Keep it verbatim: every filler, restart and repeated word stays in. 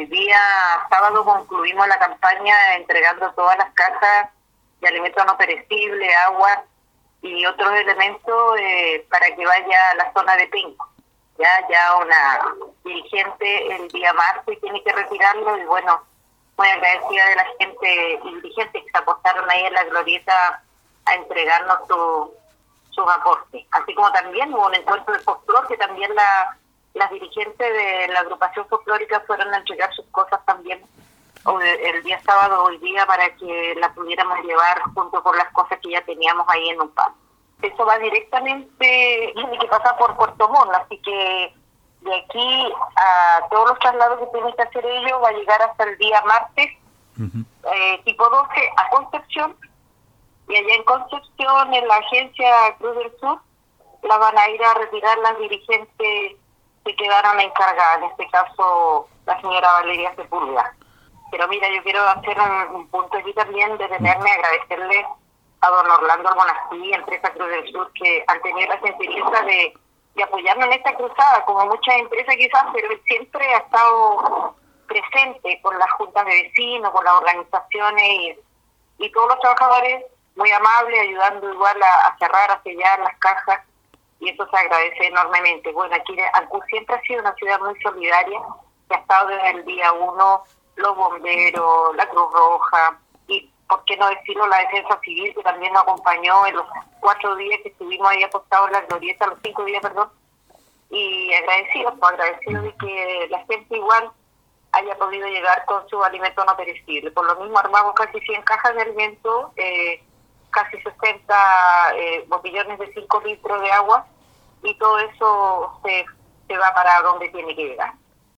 Hoy día, sábado, concluimos la campaña entregando todas las cajas de alimentos no perecibles, agua y otros elementos eh, para que vaya a la zona de Penco. Ya, ya una dirigente el día martes tiene que retirarlo y bueno, muy agradecida de la gente y dirigentes que se apostaron ahí en la glorieta a entregarnos su, sus aportes. Así como también hubo un encuentro de folclore que también la, las dirigentes de la agrupación folclórica fueron a entregar sus cosas también el día sábado, hoy día, para que la pudiéramos llevar junto con las cosas que ya teníamos ahí en un pan. Eso va directamente, tiene que pasar por Puerto Montt, así que de aquí a todos los traslados que tienen que hacer ellos va a llegar hasta el día martes, uh-huh. eh, tipo doce, a Concepción, y allá en Concepción, en la agencia Cruz del Sur, la van a ir a retirar las dirigentes que quedaron encargadas, en este caso la señora Valeria Sepúlveda. Pero mira, yo quiero hacer un, un punto aquí también, detenerme, agradecerle a don Orlando Almonací, empresa Cruz del Sur, que han tenido la gentileza de, de apoyarnos en esta cruzada, como muchas empresas quizás, pero él siempre ha estado presente con las juntas de vecinos, con las organizaciones y, y todos los trabajadores, muy amables, ayudando igual a, a cerrar, a sellar las cajas, y eso se agradece enormemente. Bueno, aquí Ancud siempre ha sido una ciudad muy solidaria, que ha estado desde el día uno, los bomberos, la Cruz Roja, y por qué no decirlo, la Defensa Civil, que también nos acompañó en los cuatro días que estuvimos ahí apostados en la glorieta, los cinco días, perdón, y agradecidos, pues agradecidos de que la gente igual haya podido llegar con su alimento no perecible. Por lo mismo armamos casi cien cajas de alimento, eh, casi sesenta eh, botellones de cinco litros de agua, y todo eso se, se va para donde tiene que llegar.